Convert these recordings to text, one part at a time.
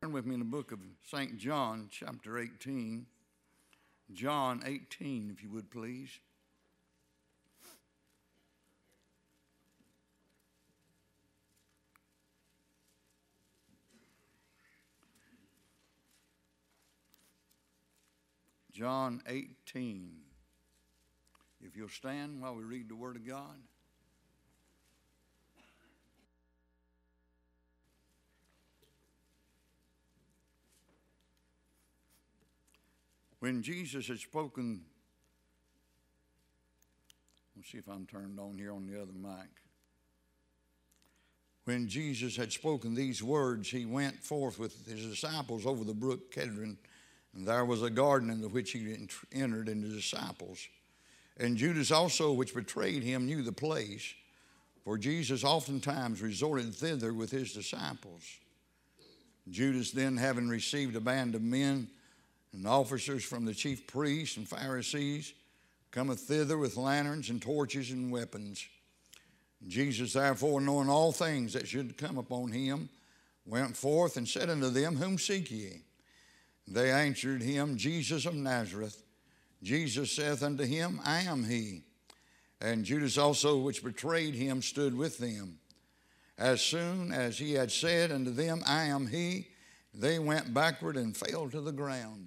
Turn with me in the book of St. John, chapter 18. John 18, if you would, please. John 18. If you'll stand while we read the Word of God. When Jesus had spoken, let's see if I'm turned on here on the other mic. When Jesus had spoken these words, he went forth with his disciples over the brook Kedron, and there was a garden into which he entered, and the disciples. And Judas also, which betrayed him, knew the place, for Jesus oftentimes resorted thither with his disciples. Judas then, having received a band of men and officers from the chief priests and Pharisees, cometh thither with lanterns and torches and weapons. Jesus, therefore, knowing all things that should come upon him, went forth and said unto them, Whom seek ye? They answered him, Jesus of Nazareth. Jesus saith unto him, I am he. And Judas also, which betrayed him, stood with them. As soon as he had said unto them, I am he, they went backward and fell to the ground.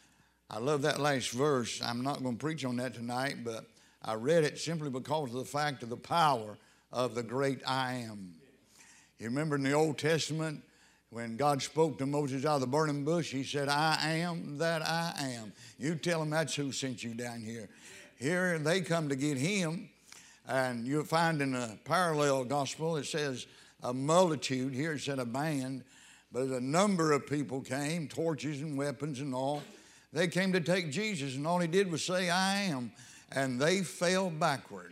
I love that last verse. I'm not going to preach on that tonight, but I read it simply because of the fact of the power of the great I am. You remember in the Old Testament, when God spoke to Moses out of the burning bush, he said, I am that I am. You tell them that's who sent you down here. Here they come to get him, and you'll find in a parallel gospel, it says a multitude. Here it said a band, but a number of people came, torches and weapons and all. They came to take Jesus, and all he did was say, I am. And they fell backward.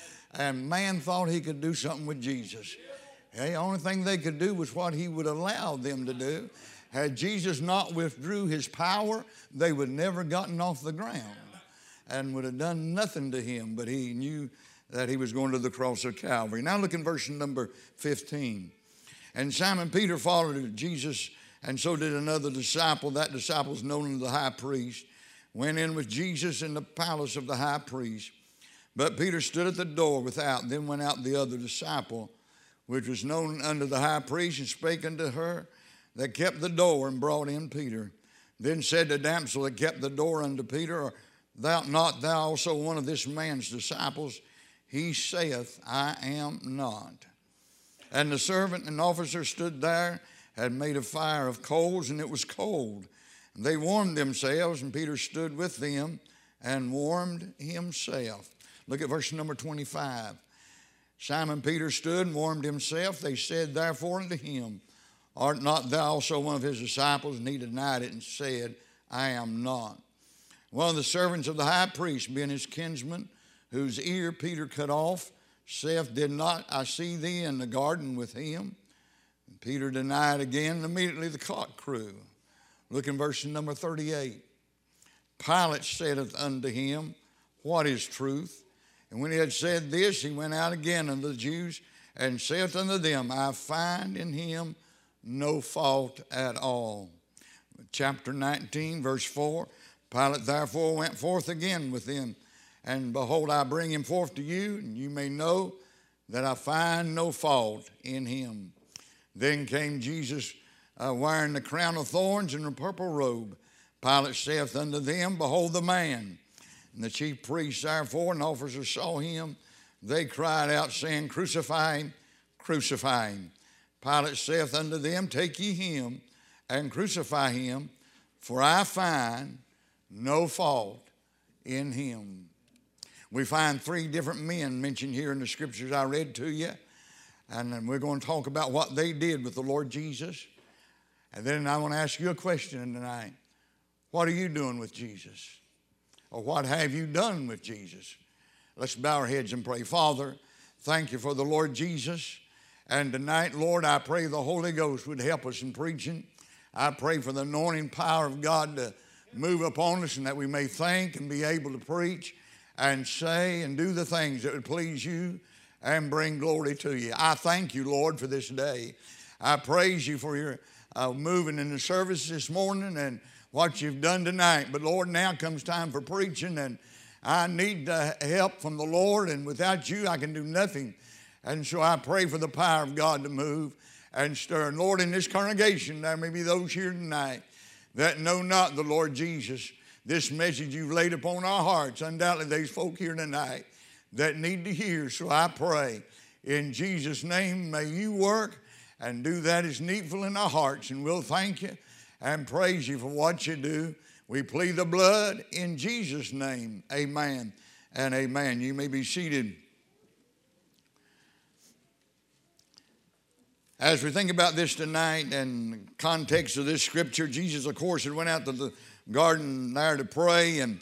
And man thought he could do something with Jesus. The only thing they could do was what he would allow them to do. Had Jesus not withdrew his power, they would never gotten off the ground and would have done nothing to him. But he knew that he was going to the cross of Calvary. Now look in verse number 15. And Simon Peter followed Jesus, and so did another disciple. That disciple is known as the high priest. Went in with Jesus in the palace of the high priest. But Peter stood at the door without. Then went out the other disciple, which was known unto the high priest, and spake unto her that kept the door, and brought in Peter. Then said the damsel that kept the door unto Peter, Art not thou also one of this man's disciples? He saith, I am not. And the servant and officer stood there, had made a fire of coals, and it was cold. And they warmed themselves, and Peter stood with them and warmed himself. Look at verse number 25. Simon Peter stood and warmed himself. They said therefore unto him, Art not thou also one of his disciples? And he denied it and said, I am not. One of the servants of the high priest, being his kinsman, whose ear Peter cut off, saith, Did not I see thee in the garden with him? And Peter denied again, and immediately the cock crew. Look in verse number 38. Pilate saith unto him, What is truth? And when he had said this, he went out again unto the Jews, and saith unto them, I find in him no fault at all. Chapter 19, verse 4. Pilate therefore went forth again with them, and behold, I bring him forth to you, and you may know that I find no fault in him. Then came Jesus wearing the crown of thorns and a purple robe. Pilate saith unto them, Behold the man. And the chief priests therefore and officers saw him. They cried out, saying, Crucify him, crucify him. Pilate saith unto them, Take ye him and crucify him, for I find no fault in him. We find three different men mentioned here in the scriptures I read to you. And then we're going to talk about what they did with the Lord Jesus. And then I want to ask you a question tonight. What are you doing with Jesus? Or what have you done with Jesus? Let's bow our heads and pray. Father, thank you for the Lord Jesus. And tonight, Lord, I pray the Holy Ghost would help us in preaching. I pray for the anointing power of God to move upon us, and that we may think and be able to preach and say and do the things that would please you and bring glory to you. I thank you, Lord, for this day. I praise you for your moving in the service this morning and what you've done tonight. But Lord, now comes time for preaching, and I need help from the Lord, and without you I can do nothing. And so I pray for the power of God to move and stir. And Lord, in this congregation there may be those here tonight that know not the Lord Jesus. This message you've laid upon our hearts, undoubtedly there's folk here tonight that need to hear. So I pray in Jesus' name, may you work and do that is needful in our hearts, and we'll thank you and praise you for what you do. We plead the blood in Jesus' name. Amen and amen. You may be seated. As we think about this tonight and context of this scripture, Jesus, of course, had went out to the garden there to pray, and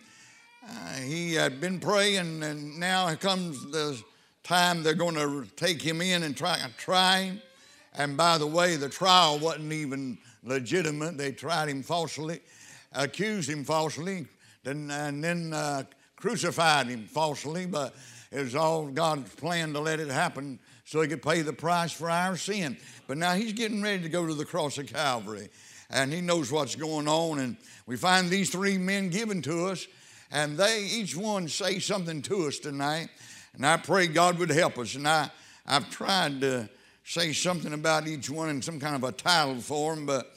he had been praying, and now comes the time they're going to take him in and try him. And by the way, the trial wasn't even legitimate. They tried him falsely, accused him falsely, and then crucified him falsely, but it was all God's plan to let it happen so he could pay the price for our sin. But now he's getting ready to go to the cross of Calvary, and he knows what's going on. And we find these three men given to us, and they each one say something to us tonight. And I pray God would help us. And I've tried to say something about each one in some kind of a title form, but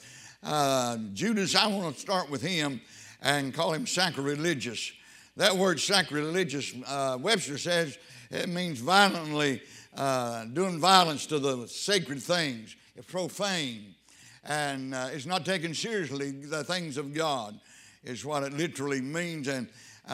Judas, I want to start with him and call him sacrilegious. That word sacrilegious, Webster says it means violently, doing violence to the sacred things. It's profane, and it's not taken seriously. The things of God is what it literally means, and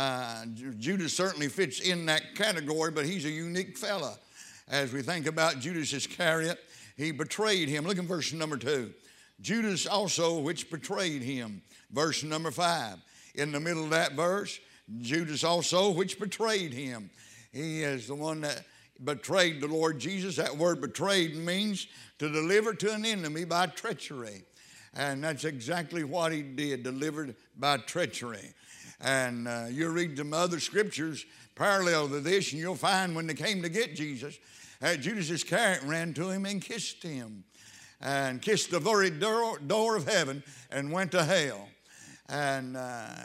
Judas certainly fits in that category, but he's a unique fella. As we think about Judas Iscariot, he betrayed him. Look at verse number 2. Judas also which betrayed him. Verse number 5. In the middle of that verse, Judas also which betrayed him. He is the one that betrayed the Lord Jesus. That word betrayed means to deliver to an enemy by treachery. And that's exactly what he did, delivered by treachery. And you read some other scriptures parallel to this, and you'll find when they came to get Jesus, Judas Iscariot ran to him and kissed him, and kissed the very door of heaven and went to hell. And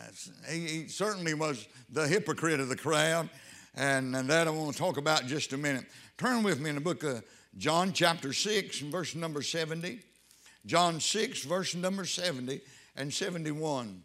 he certainly was the hypocrite of the crowd, and that I want to talk about in just a minute. Turn with me in the book of John chapter 6 and verse number 70. John 6 verse number 70 and 71.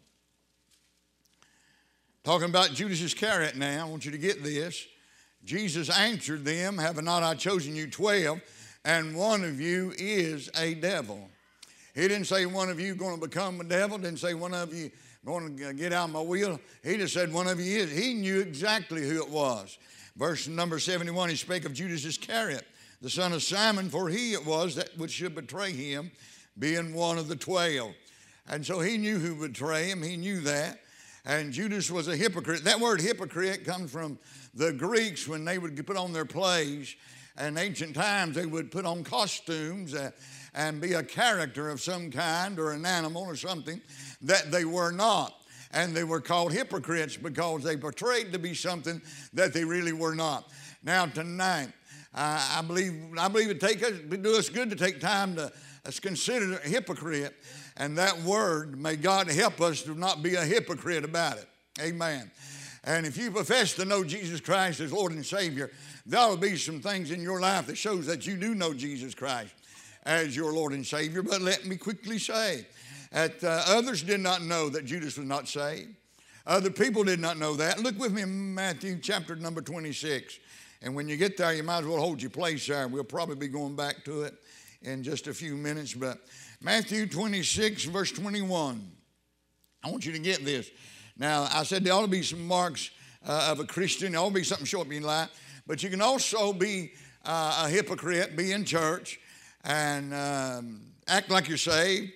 Talking about Judas Iscariot now, I want you to get this. Jesus answered them, have not I chosen you 12, and one of you is a devil. He didn't say one of you going to become a devil, didn't say one of you going to get out of my will. He just said one of you is. He knew exactly who it was. Verse number 71, he spake of Judas Iscariot, the son of Simon, for he it was that which should betray him, being one of the 12. And so he knew who would betray him. He knew that. And Judas was a hypocrite. That word hypocrite comes from the Greeks when they would put on their plays. In ancient times, they would put on costumes and be a character of some kind or an animal or something that they were not. And they were called hypocrites because they portrayed to be something that they really were not. Now tonight, I believe it do us good to take time to consider a hypocrite. And that word, may God help us to not be a hypocrite about it. Amen. And if you profess to know Jesus Christ as Lord and Savior, there will be some things in your life that shows that you do know Jesus Christ as your Lord and Savior. But let me quickly say that others did not know that Judas was not saved. Other people did not know that. Look with me in Matthew chapter number 26. And when you get there, you might as well hold your place there. We'll probably be going back to it in just a few minutes. But Matthew 26, verse 21. I want you to get this. Now, I said there ought to be some marks of a Christian. There ought to be something show up in your life. But you can also be a hypocrite, be in church, and act like you're saved,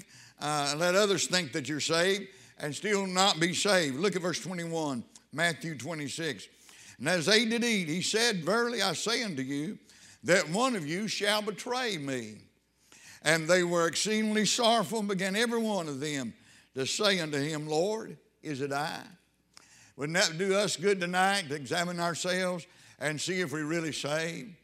let others think that you're saved, and still not be saved. Look at verse 21, Matthew 26. And as they did eat, he said, verily I say unto you, that one of you shall betray me. And they were exceedingly sorrowful, and began every one of them to say unto him, Lord, is it I? Wouldn't that do us good tonight to examine ourselves and see if we're really saved?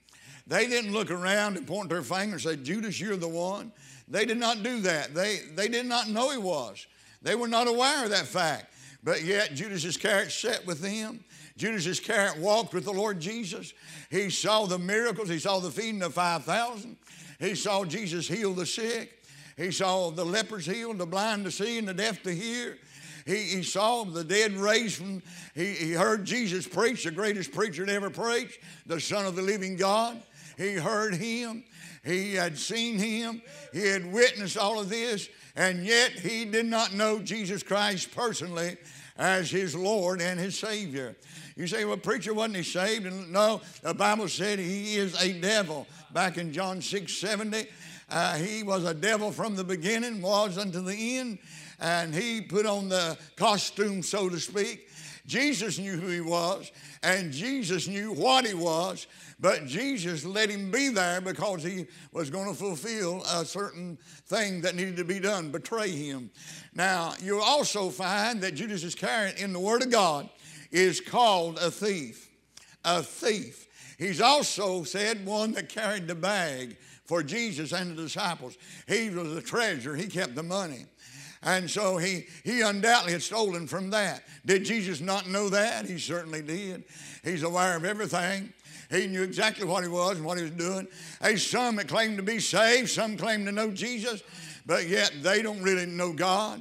They didn't look around and point their finger and say, Judas, you're the one. They did not do that. They did not know he was. They were not aware of that fact. But yet Judas Iscariot sat with them. Judas Iscariot walked with the Lord Jesus. He saw the miracles. He saw the feeding of 5,000. He saw Jesus heal the sick. He saw the lepers healed, the blind to see, and the deaf to hear. He saw the dead raised from, he heard Jesus preach, the greatest preacher that ever preached, the Son of the living God. He heard him. He had seen him. He had witnessed all of this, and yet he did not know Jesus Christ personally as his Lord and his Savior. You say, well, preacher, wasn't he saved? And no, the Bible said he is a devil. Back in John 6:70, he was a devil from the beginning, was unto the end, and he put on the costume, so to speak. Jesus knew who he was, and Jesus knew what he was, but Jesus let him be there because he was going to fulfill a certain thing that needed to be done, betray him. Now, you'll also find that Judas Iscariot in the Word of God is called a thief. A thief. He's also said one that carried the bag for Jesus and the disciples. He was the treasurer. He kept the money. And so he undoubtedly had stolen from that. Did Jesus not know that? He certainly did. He's aware of everything. He knew exactly what he was and what he was doing. There's some that claim to be saved. Some claim to know Jesus, but yet they don't really know God.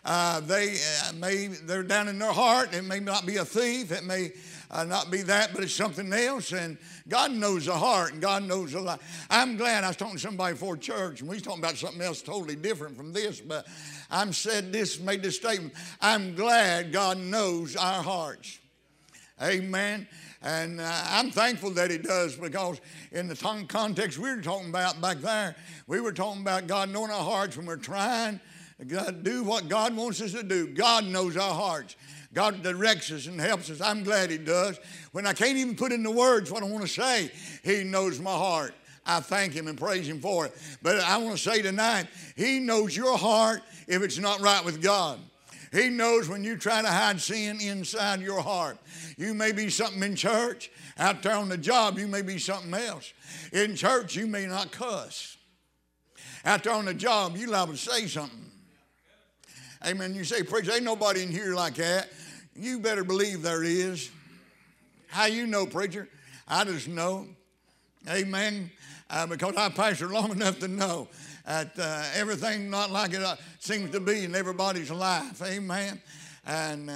They're down in their heart. It may not be a thief. It may not be that, but it's something else. And God knows the heart, and God knows the life. I'm glad I was talking to somebody before church, and we was talking about something else totally different from this, but I made this statement. I'm glad God knows our hearts. Amen. And I'm thankful that he does, because in the context we were talking about back there, we were talking about God knowing our hearts when we're trying to do what God wants us to do. God knows our hearts. God directs us and helps us. I'm glad he does. When I can't even put into words what I want to say, he knows my heart. I thank him and praise him for it. But I want to say tonight, he knows your heart if it's not right with God. He knows when you try to hide sin inside your heart. You may be something in church. Out there on the job, you may be something else. In church, you may not cuss. Out there on the job, you're liable to say something. Amen. You say, preacher, ain't nobody in here like that. You better believe there is. How you know, preacher? I just know. Amen. Because I pastored long enough to know that everything not like it seems to be in everybody's life. Amen. And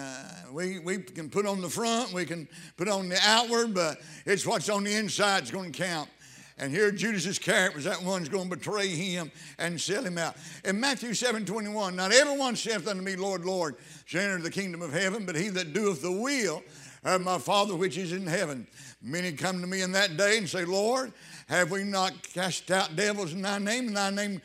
we can put on the front, we can put on the outward, but it's what's on the inside that's going to count. And here Judas Iscariot was that one who's going to betray him and sell him out. In Matthew 7:21, not everyone saith unto me, Lord, Lord, shall enter the kingdom of heaven, but he that doeth the will of my Father which is in heaven. Many come to me in that day and say, Lord, have we not cast out devils in thy name? In thy name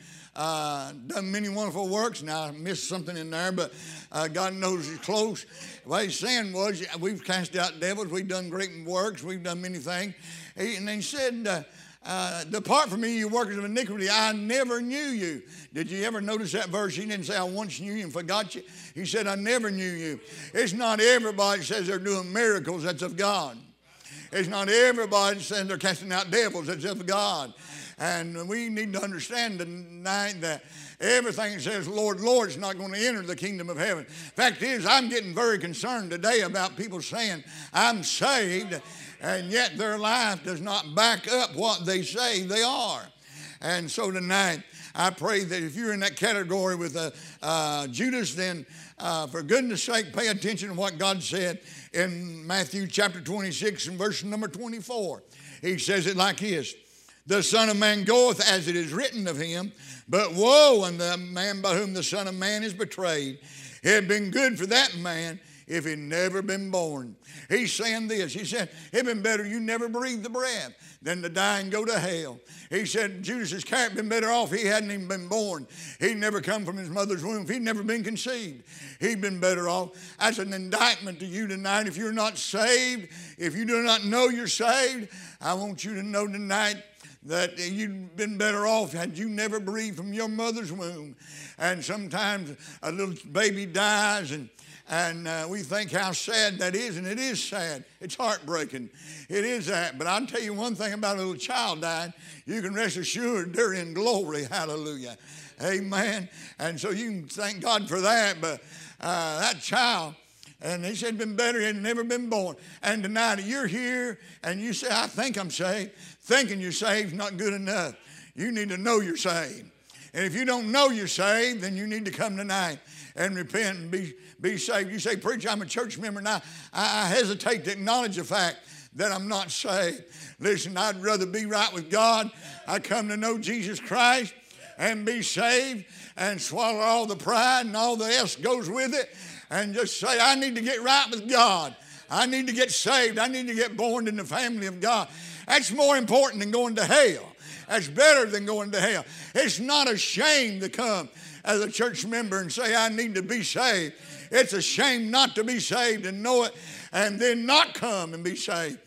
done many wonderful works. Now, I missed something in there, but God knows it's close. What he's saying was, we've cast out devils, we've done great works, we've done many things. And he said, depart from me, you workers of iniquity, I never knew you. Did you ever notice that verse? He didn't say, I once knew you and forgot you. He said, I never knew you. It's not everybody that says they're doing miracles that's of God. It's not everybody saying they're casting out devils that's of God. And we need to understand tonight that everything that says, Lord, Lord, is not going to enter the kingdom of heaven. Fact is, I'm getting very concerned today about people saying, I'm saved, and yet their life does not back up what they say they are. And so tonight, I pray that if you're in that category with Judas, then for goodness sake, pay attention to what God said in Matthew chapter 26 and verse number 24. He says it like this. The Son of Man goeth as it is written of him, but woe unto the man by whom the Son of Man is betrayed. It had been good for that man if he'd never been born. He's saying this. He said, it'd been better you never breathed the breath than to die and go to hell. He said, Judas Iscariot been better off. He hadn't even been born. He'd never come from his mother's womb. If he'd never been conceived, he'd been better off. That's an indictment to you tonight. If you're not saved, if you do not know you're saved, I want you to know tonight that you'd been better off had you never breathed from your mother's womb. And sometimes a little baby dies, And we think how sad that is, and it is sad. It's heartbreaking. It is that. But I'll tell you one thing about a little child dying. You can rest assured they're in glory. Hallelujah. Amen. And so you can thank God for that. But that child, and he said been better, he had never been born. And tonight you're here and you say, I think I'm saved. Thinking you're saved is not good enough. You need to know you're saved. And if you don't know you're saved, then you need to come tonight and repent and be saved. You say, preacher, I'm a church member now. I hesitate to acknowledge the fact that I'm not saved. Listen, I'd rather be right with God. I come to know Jesus Christ and be saved and swallow all the pride and all the else goes with it and just say, I need to get right with God. I need to get saved. I need to get born in the family of God. That's more important than going to hell. That's better than going to hell. It's not a shame to come as a church member and say, I need to be saved. It's a shame not to be saved and know it and then not come and be saved.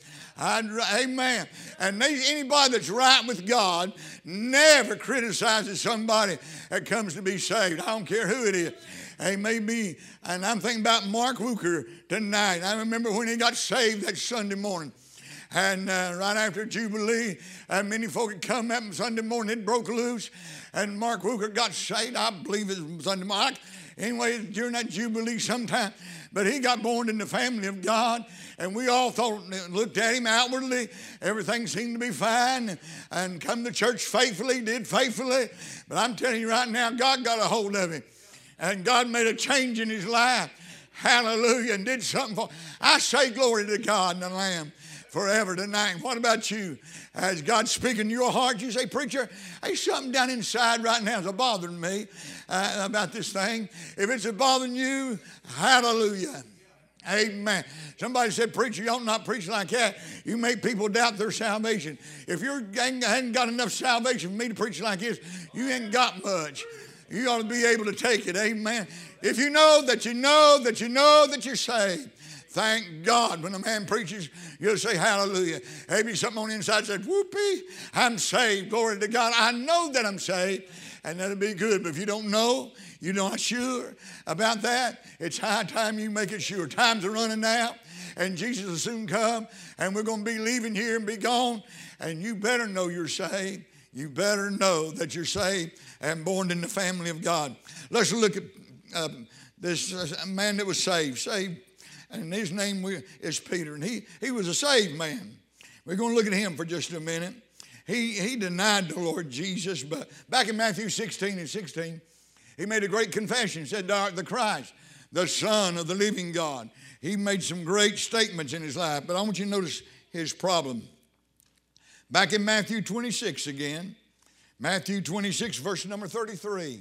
Amen. And anybody that's right with God never criticizes somebody that comes to be saved. I don't care who it is. Hey, maybe, and I'm thinking about Mark Wooker tonight. I remember when he got saved that Sunday morning. And right after Jubilee, many folk had come up Sunday morning, it broke loose, and Mark Wooker got saved. I believe it was Sunday morning. Anyway, during that Jubilee sometime. But he got born in the family of God, and we all thought, looked at him outwardly, everything seemed to be fine, and come to church faithfully, did faithfully. But I'm telling you right now, God got a hold of him, and God made a change in his life. Hallelujah, and did something for him. I say glory to God and the Lamb forever tonight. What about you? As God speaking to your heart, you say, preacher, there's something down inside right now that's bothering me about this thing. If it's bothering you, hallelujah. Amen. Somebody said, preacher, you ought not preach like that. You make people doubt their salvation. If you hadn't got enough salvation for me to preach like this, you ain't got much. You ought to be able to take it. Amen. If you know that you know that you know that you're saved, thank God. When a man preaches, you'll say hallelujah. Maybe something on the inside said, whoopee, I'm saved. Glory to God. I know that I'm saved, and that'll be good. But if you don't know, you're not sure about that, it's high time you make it sure. Times are running out, and Jesus will soon come, and we're going to be leaving here and be gone, and you better know you're saved. You better know that you're saved and born in the family of God. Let's look at this man that was saved. And his name is Peter. And he was a saved man. We're going to look at him for just a minute. He denied the Lord Jesus. But back in Matthew 16 and 16, he made a great confession. He said, thou art the Christ, the Son of the living God. He made some great statements in his life. But I want you to notice his problem. Back in Matthew 26 again. Matthew 26, verse number 33.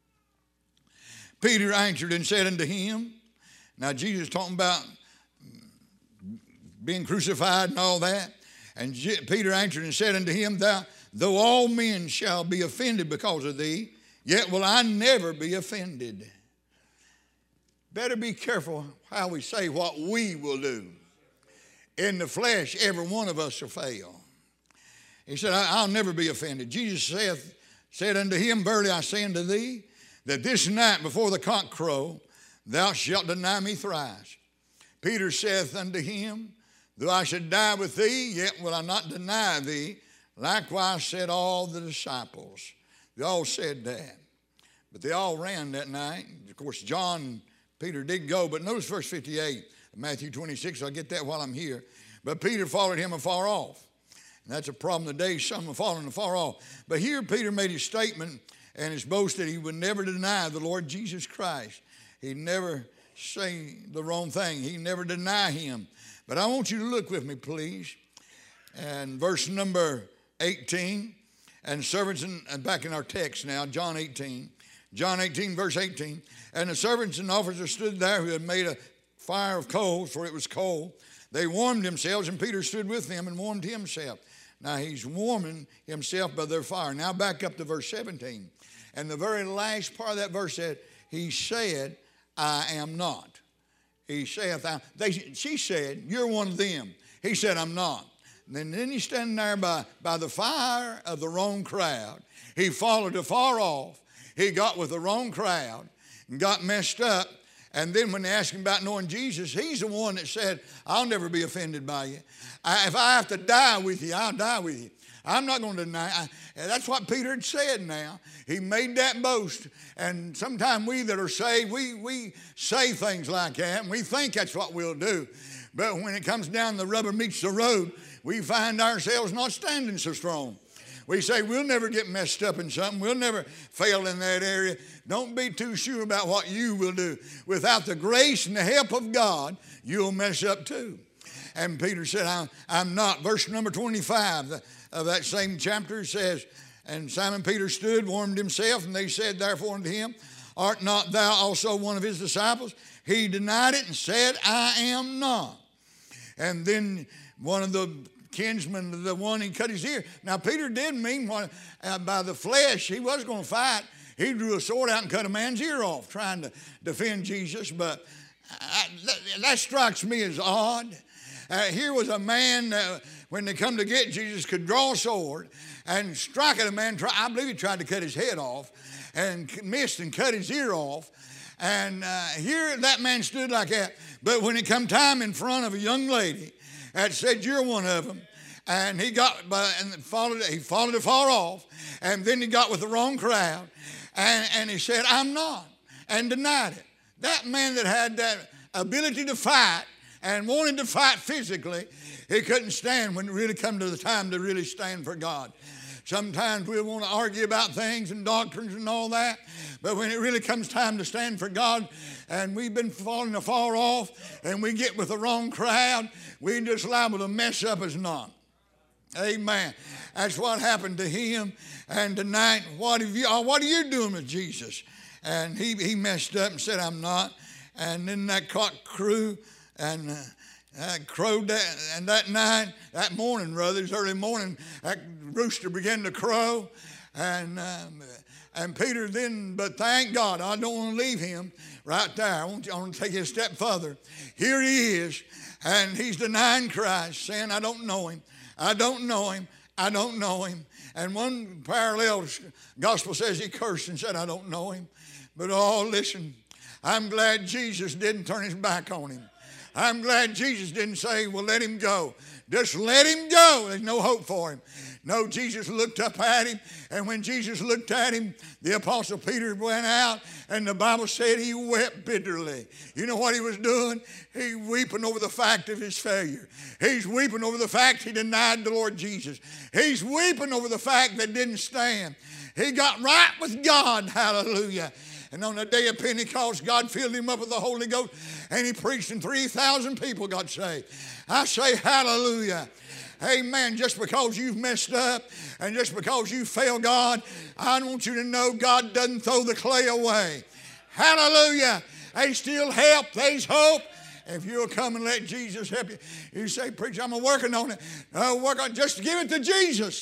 Peter answered and said unto him, now, Jesus is talking about being crucified and all that. And Peter answered and said unto him, though all men shall be offended because of thee, yet will I never be offended. Better be careful how we say what we will do. In the flesh, every one of us will fail. He said, I'll never be offended. Jesus said unto him, verily I say unto thee, that this night before the cock crow, thou shalt deny me thrice. Peter saith unto him, though I should die with thee, yet will I not deny thee. Likewise said all the disciples. They all said that. But they all ran that night. Of course, John and Peter did go. But notice verse 58 of Matthew 26. I'll get that while I'm here. But Peter followed him afar off. And that's a problem today. Some are following afar off. But here Peter made his statement and his boast that he would never deny the Lord Jesus Christ. He'd never say the wrong thing. He'd never deny him. But I want you to look with me, please. And verse number 18. And servants, and back in our text now, John 18. John 18, verse 18. And the servants and officers stood there who had made a fire of coals, for it was cold. They warmed themselves, and Peter stood with them and warmed himself. Now he's warming himself by their fire. Now back up to verse 17. And the very last part of that verse said, he said, I am not. He saith, she said, you're one of them. He said, I'm not. And then he's standing there by the fire of the wrong crowd. He followed afar off. He got with the wrong crowd and got messed up And then when they asked him about knowing Jesus, he's the one that said, I'll never be offended by you. If I have to die with you, I'll die with you. I'm not going to deny. That's what Peter had said now. He made that boast. And sometimes we that are saved, we say things like that, and we think that's what we'll do. But when it comes down, the rubber meets the road, we find ourselves not standing so strong. We say, we'll never get messed up in something. We'll never fail in that area. Don't be too sure about what you will do. Without the grace and the help of God, you'll mess up too. And Peter said, I'm not. Verse number 25 of that same chapter says, and Simon Peter stood, warmed himself, and they said therefore unto him, art not thou also one of his disciples? He denied it and said, I am not. And then one of the kinsmen, the one he cut his ear. Now Peter did mean by the flesh he was going to fight. He drew a sword out and cut a man's ear off trying to defend Jesus. But that strikes me as odd. Here was a man, when they come to get Jesus, could draw a sword and strike at a man. I believe he tried to cut his head off and missed and cut his ear off. And here that man stood like that. But when it come time in front of a young lady that said, you're one of them, and he followed it far off, and then he got with the wrong crowd, and he said, I'm not, and denied it. That man that had that ability to fight and wanted to fight physically, he couldn't stand when it really come to the time to really stand for God. Sometimes we want to argue about things and doctrines and all that, but when it really comes time to stand for God, and we've been falling far off, and we get with the wrong crowd, we just liable to mess up as not. Amen. That's what happened to him. And tonight, what are you doing with Jesus? And he messed up and said, I'm not. And then that cock crew and crowed that, and that morning, brothers, early morning, that rooster began to crow. And Peter then, but thank God, I don't want to leave him right there. I want to take it a step further. Here he is, and he's denying Christ, saying, I don't know him. I don't know him. I don't know him. And one parallel gospel says he cursed and said, I don't know him. But listen, I'm glad Jesus didn't turn his back on him. I'm glad Jesus didn't say, well, let him go. Just let him go. There's no hope for him. No, Jesus looked up at him, and when Jesus looked at him, the Apostle Peter went out, and the Bible said he wept bitterly. You know what he was doing? He weeping over the fact of his failure. He's weeping over the fact he denied the Lord Jesus. He's weeping over the fact that didn't stand. He got right with God, hallelujah. And on the day of Pentecost, God filled him up with the Holy Ghost, and he preached, and 3,000 people got saved. I say hallelujah. Amen. Just because you've messed up and just because you failed God, I want you to know God doesn't throw the clay away. Hallelujah. There's still help. There's hope. If you'll come and let Jesus help you. You say, preacher, I'm working on it. Just give it to Jesus.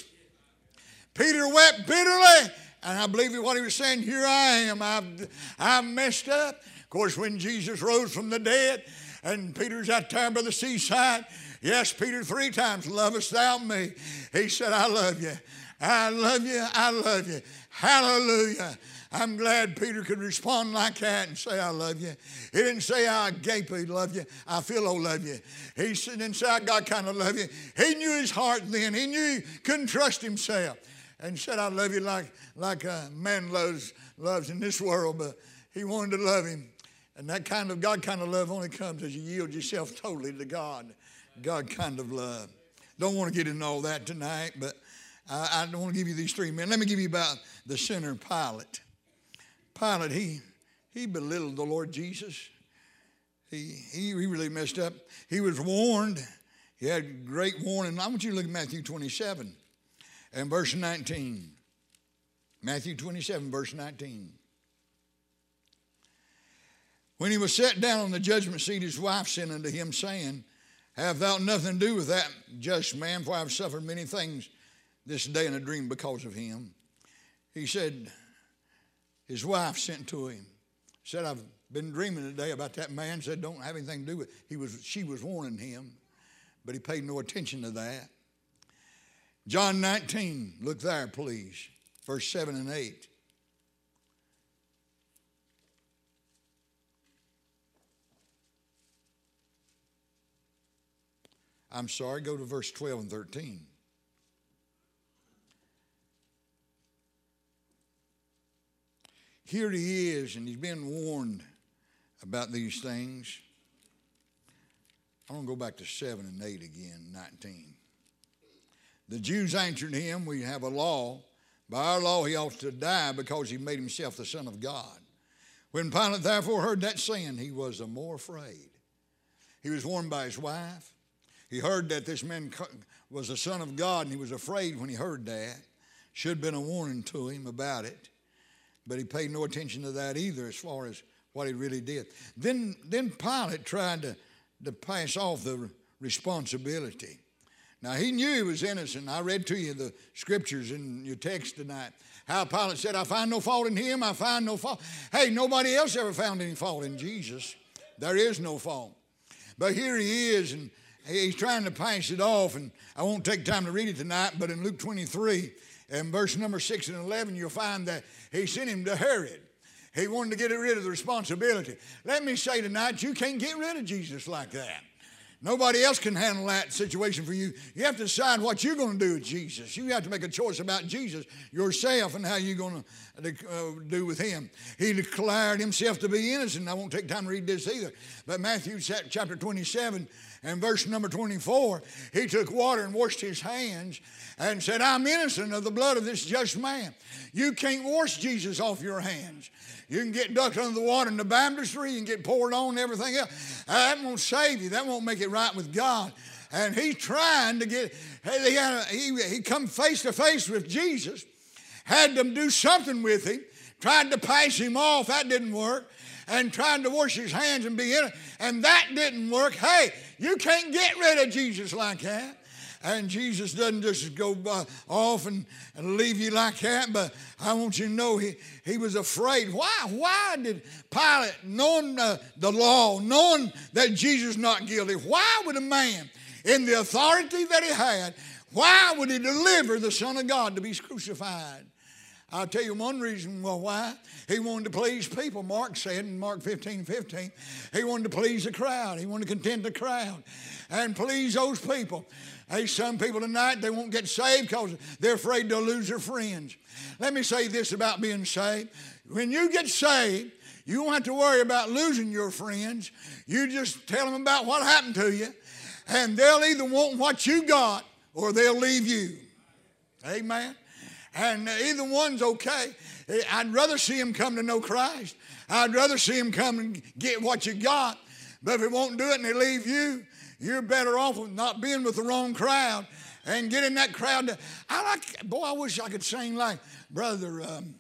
Peter wept bitterly. And I believe what he was saying, here I am. I've messed up. Of course, when Jesus rose from the dead and Peter's out there by the seaside, yes, Peter 3 times, lovest thou me? He said, I love you. I love you. I love you. Hallelujah. I'm glad Peter could respond like that and say, I love you. He didn't say, I agape love you. I feel love you. He didn't say, I God kind of love you. He knew his heart then. He knew he couldn't trust himself. And said, I love you like a man loves in this world, but he wanted to love him. And that kind of God kind of love only comes as you yield yourself totally to God. God kind of love. Don't want to get into all that tonight, but I don't want to give you these 3 minutes. Let me give you about the sinner Pilate. Pilate, he belittled the Lord Jesus. He really messed up. He was warned. He had great warning. I want you to look at Matthew 27 and verse 19. Matthew 27, verse 19. When he was set down on the judgment seat, his wife said unto him, saying, have thou nothing to do with that just man, for I have suffered many things this day in a dream because of him. He said, his wife sent to him, said, I've been dreaming today about that man. Said, don't have anything to do with it. She was warning him, but he paid no attention to that. John 19, look there, please, verse 7 and 8. I'm sorry, go to verse 12 and 13. Here he is, and he's been warned about these things. I'm going to go back to 7 and 8 again, 19. The Jews answered him, we have a law. By our law he ought to die because he made himself the Son of God. When Pilate therefore heard that saying, he was the more afraid. He was warned by his wife. He heard that this man was the Son of God, and he was afraid when he heard that. Should have been a warning to him about it. But he paid no attention to that either as far as what he really did. Then Pilate tried to pass off the responsibility. Now, he knew he was innocent. I read to you the scriptures in your text tonight. How Pilate said, I find no fault in him, I find no fault. Hey, nobody else ever found any fault in Jesus. There is no fault. But here he is, and he's trying to pass it off, and I won't take time to read it tonight, but in Luke 23, and verse number 6 and 11, you'll find that he sent him to Herod. He wanted to get rid of the responsibility. Let me say tonight, you can't get rid of Jesus like that. Nobody else can handle that situation for you. You have to decide what you're going to do with Jesus. You have to make a choice about Jesus yourself and how you're going to do with him. He declared himself to be innocent. I won't take time to read this either. But Matthew chapter 27 and verse number 24, he took water and washed his hands and said, I'm innocent of the blood of this just man. You can't wash Jesus off your hands. You can get ducked under the water in the baptistry. You can get poured on and everything else. That won't save you. That won't make it right with God. And he's trying to get, he come face to face with Jesus, had them do something with him, tried to pass him off. That didn't work. And tried to wash his hands and be in it. And that didn't work. Hey, you can't get rid of Jesus like that. And Jesus doesn't just go off and leave you like that, but I want you to know he was afraid. Why did Pilate, knowing the law, knowing that Jesus is not guilty, why would a man in the authority that he had, why would he deliver the Son of God to be crucified? I'll tell you one reason why. He wanted to please people. Mark said in Mark 15:15, he wanted to please the crowd. He wanted to content the crowd and please those people. Hey, some people tonight, they won't get saved because they're afraid they'll lose their friends. Let me say this about being saved. When you get saved, you don't have to worry about losing your friends. You just tell them about what happened to you, and they'll either want what you got or they'll leave you. Amen? And either one's okay. I'd rather see them come to know Christ. I'd rather see them come and get what you got. But if it won't do it and they leave you, you're better off with not being with the wrong crowd and getting that crowd. I wish I could sing like Brother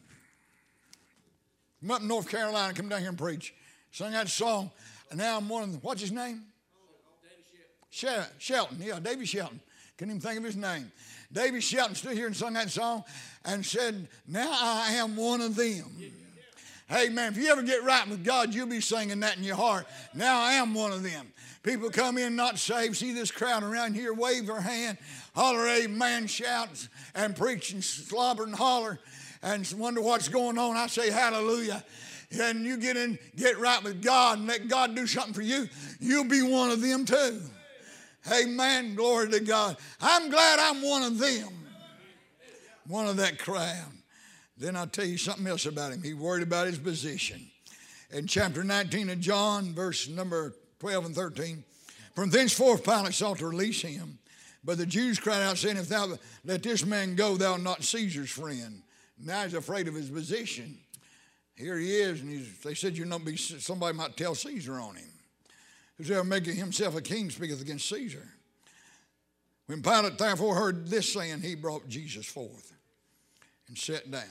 from up in North Carolina, come down here and preach. Sung that song. And now I'm one of them. What's his name? Shelton. Yeah, Davy Shelton. Couldn't even think of his name. Davy Shelton stood here and sung that song and said, now I am one of them. Hey, man, if you ever get right with God, you'll be singing that in your heart. Now I am one of them. People come in not saved, see this crowd around here, wave their hand, holler, amen, shout, and preach and slobber and holler, and wonder what's going on. I say hallelujah. And you get right with God and let God do something for you, you'll be one of them too. Amen, glory to God. I'm glad I'm one of them, one of that crowd. Then I'll tell you something else about him. He worried about his position. In chapter 19 of John, verse number 12 and 13, from thenceforth Pilate sought to release him. But the Jews cried out, saying, if thou let this man go, thou art not Caesar's friend. Now he's afraid of his position. Here he is, and they said, somebody might tell Caesar on him. Whosoever maketh himself a king speaketh against Caesar. When Pilate therefore heard this saying, he brought Jesus forth and sat down.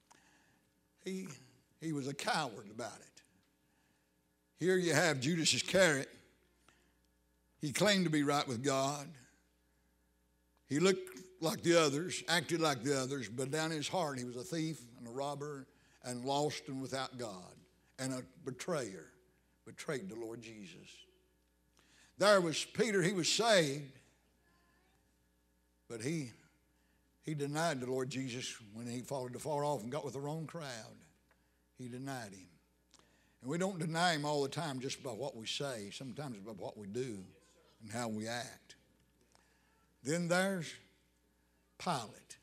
He was a coward about it. Here you have Judas Iscariot. He claimed to be right with God. He looked like the others, acted like the others, but down in his heart he was a thief and a robber and lost and without God and a betrayer. Betrayed the Lord Jesus. There was Peter, he was saved, but he denied the Lord Jesus when he followed the far off and got with the wrong crowd. He denied him. And we don't deny him all the time just by what we say. Sometimes by what we do and how we act. Then there's Pilate.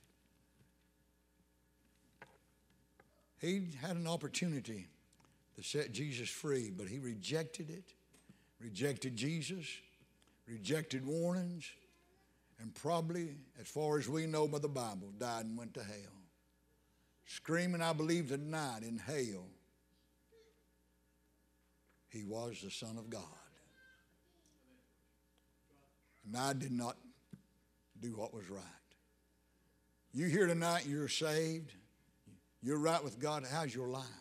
He had an opportunity to set Jesus free, but he rejected it, rejected Jesus, rejected warnings, and probably, as far as we know by the Bible, died and went to hell. Screaming, I believe tonight in hell, he was the Son of God. And I did not do what was right. You here tonight, you're saved, you're right with God. How's your life?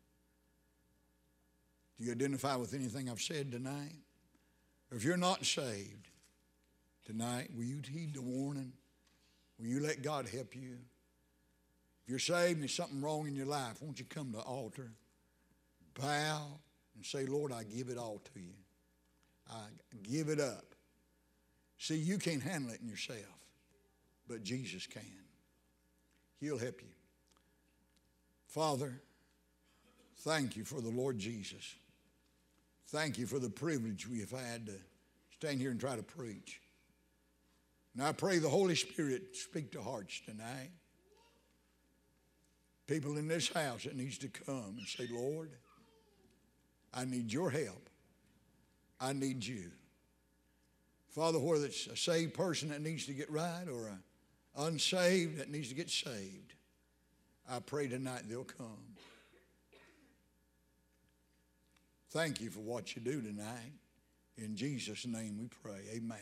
Do you identify with anything I've said tonight? Or if you're not saved tonight, will you heed the warning? Will you let God help you? If you're saved and there's something wrong in your life, won't you come to the altar, bow, and say, Lord, I give it all to you. I give it up. See, you can't handle it in yourself, but Jesus can. He'll help you. Father, thank you for the Lord Jesus. Thank you for the privilege we have had to stand here and try to preach. And I pray the Holy Spirit speak to hearts tonight. People in this house that needs to come and say, Lord, I need your help. I need you. Father, whether it's a saved person that needs to get right or an unsaved that needs to get saved, I pray tonight they'll come. Thank you for what you do tonight. In Jesus' name we pray. Amen.